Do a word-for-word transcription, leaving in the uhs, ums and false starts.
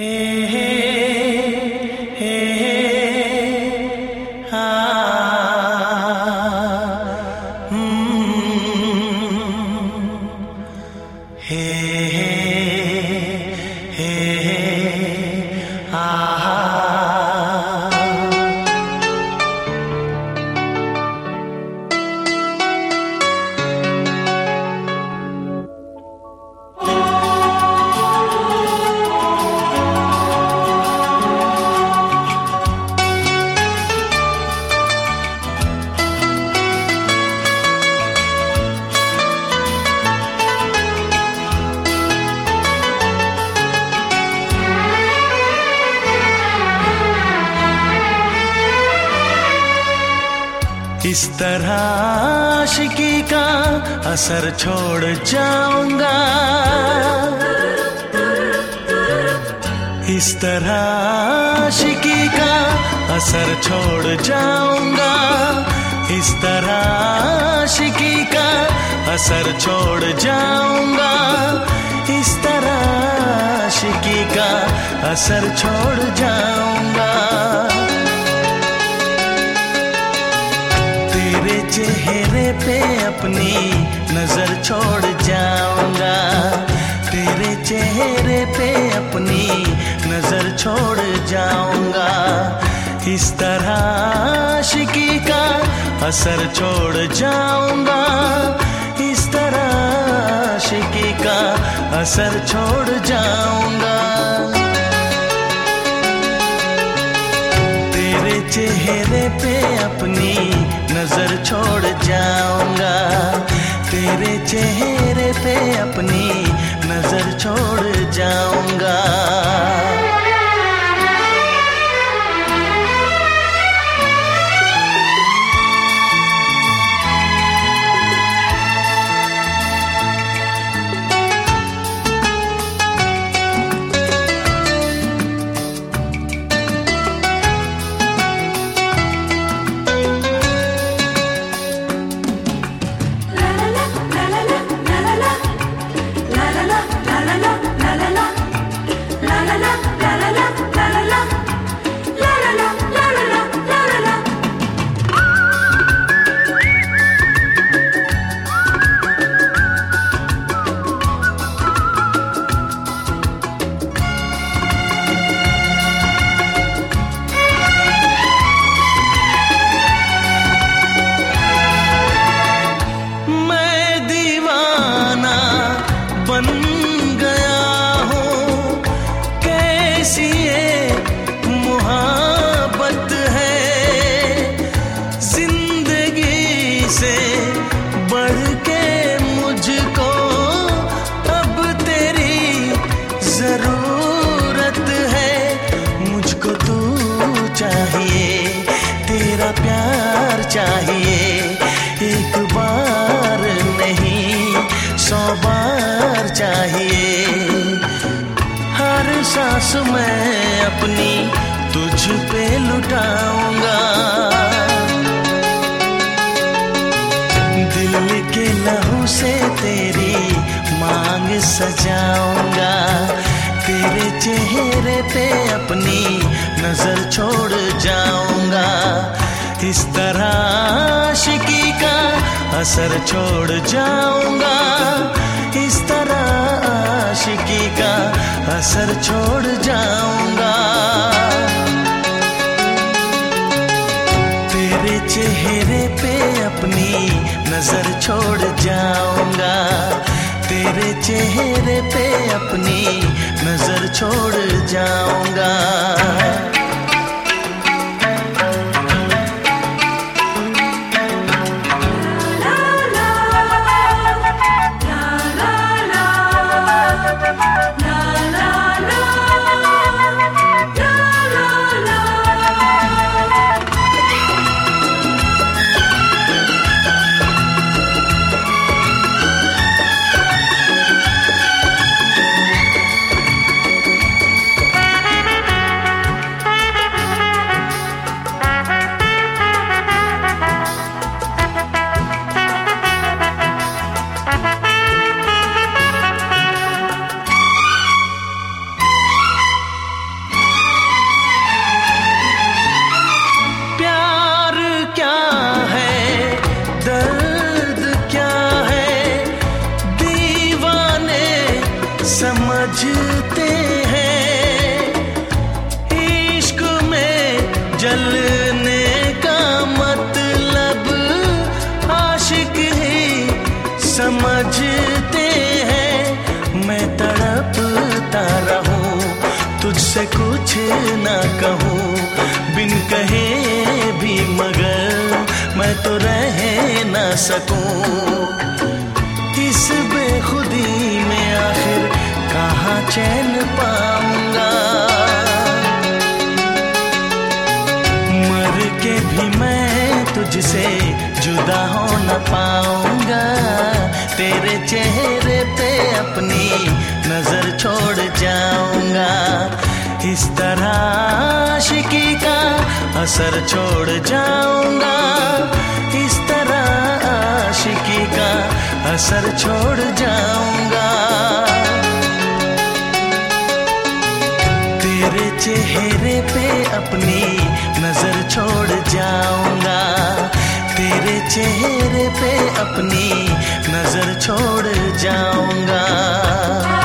इस तरह आशिकी का असर छोड़ जाऊंगा, इस तरह आशिकी का असर छोड़ जाऊंगा, इस तरह आशिकी का असर छोड़ जाऊंगा, इस तरह आशिकी का असर छोड़ जाऊंगा। तेरे चेहरे पे अपनी नजर छोड़ जाऊंगा, तेरे चेहरे पे अपनी नजर छोड़ जाऊंगा, इस तरह आशिकी का असर छोड़ जाऊंगा, इस तरह आशिकी का असर छोड़ जाऊंगा। तेरे चेहरे पे अपनी नजर छोड़ जाऊंगा, तेरे चेहरे पे अपनी नजर छोड़ जाऊंगा। बन गया हूँ, कैसी ये मुहब्बत है, जिंदगी से बढ़ के मुझको अब तेरी जरूरत है। मुझको तू चाहिए, तेरा प्यार चाहिए, एक बार नहीं सौ बार चाहिए। हर सांस मैं अपनी तुझ पे लुटाऊंगा, दिल के लहू से तेरी मांग सजाऊंगा, तेरे चेहरे पे अपनी नजर छोड़ जाऊंगा। इस तरह आशिकी का असर छोड़ जाऊंगा, इस तरह आशिकी का असर छोड़ जाऊंगा। तेरे चेहरे पे अपनी नजर छोड़ जाऊंगा, तेरे चेहरे पे अपनी नजर छोड़ जाऊंगा। तुझसे कुछ ना कहूँ बिन कहे भी, मगर मैं तो रह ना सकूं। इस बेखुदी में आखिर कहाँ चैन पाऊंगा, मर के भी मैं तुझसे जुदा हो न पाऊंगा। तेरे चेहरे पे अपनी नजर छोड़ जाऊंगा। इस तरह आशिकी का असर छोड़ जाऊंगा, इस तरह आशिकी का असर छोड़ जाऊंगा। तेरे चेहरे पे अपनी नजर छोड़ जाऊंगा, तेरे चेहरे पे अपनी नजर छोड़ जाऊंगा।